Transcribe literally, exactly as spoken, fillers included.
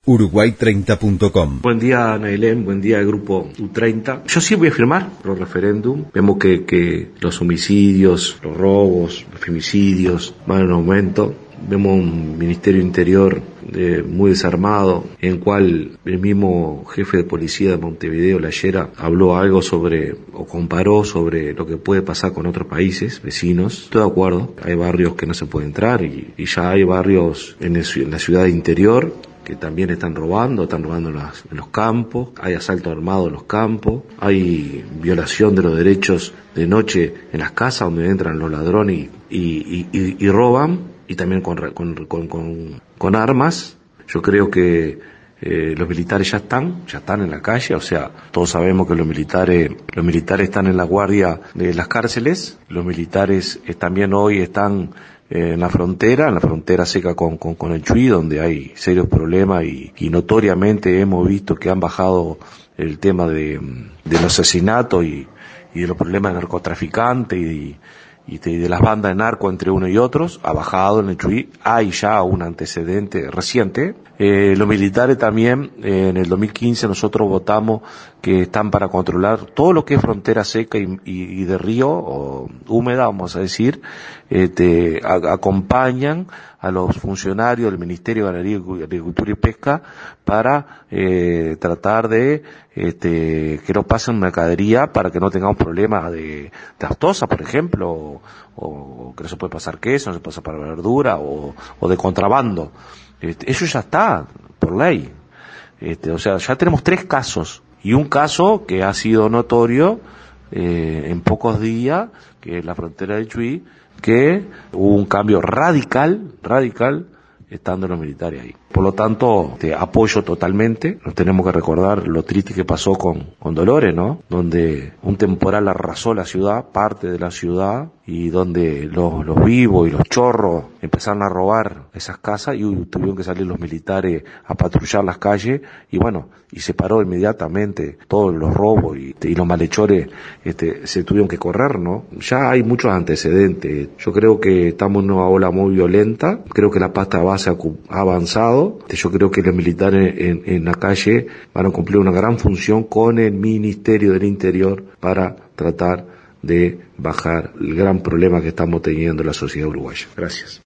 Uruguay treinta punto com. Buen día, Nailén, buen día, Grupo U treinta. Yo sí voy a firmar los referéndum. Vemos que, que los homicidios, los robos, los femicidios van en aumento. Vemos un Ministerio Interior eh, muy desarmado, en cual el mismo jefe de policía de Montevideo, Llayera, habló algo sobre, o comparó sobre lo que puede pasar con otros países vecinos. Estoy de acuerdo, hay barrios que no se puede entrar y, y ya hay barrios en, el, en la ciudad interior que también están robando, están robando en, las, en los campos, hay asalto armado en los campos, hay violación de los derechos de noche en las casas donde entran los ladrones y, y, y, y roban, y también con, con, con, con, con armas. Yo creo que eh, los militares ya están, ya están en la calle, o sea, todos sabemos que los militares, los militares están en la guardia de las cárceles, los militares eh, también hoy están en la frontera, en la frontera seca con, con, con el Chuy, donde hay serios problemas y, y notoriamente hemos visto que han bajado el tema de, de los asesinatos y, y de los problemas de narcotraficantes y, y, de, y de las bandas de narco entre unos y otros. Ha bajado en el Chuy, hay ya un antecedente reciente. Eh, los militares también, eh, en el dos mil quince nosotros votamos que están para controlar todo lo que es frontera seca y, y, y de río o húmeda, vamos a decir. Este, a, acompañan a los funcionarios del Ministerio de Ganadería, Agricultura y Pesca para eh, tratar de este, que no pasen mercadería, para que no tengamos problemas de, de aftosa, por ejemplo, o, o que no se puede pasar queso, no se puede pasar verdura, o, o de contrabando. Este, eso ya está, por ley. Este, o sea, ya tenemos tres casos, y un caso que ha sido notorio eh, en pocos días, que es la frontera del Chuy, que hubo un cambio radical, radical, estando los militares ahí. Por lo tanto, te apoyo totalmente. Nos tenemos que recordar lo triste que pasó con, con Dolores, ¿no? Donde un temporal arrasó la ciudad, parte de la ciudad, y donde los, los vivos y los chorros empezaron a robar esas casas y uh, tuvieron que salir los militares a patrullar las calles y bueno, y se paró inmediatamente todos los robos y, y los malhechores este, se tuvieron que correr, ¿no? Ya hay muchos antecedentes. Yo creo que estamos en una ola muy violenta. Creo que la pasta base ha, ha avanzado. Yo creo que los militares en, en la calle van a cumplir una gran función con el Ministerio del Interior para tratar de bajar el gran problema que estamos teniendo en la sociedad uruguaya. Gracias.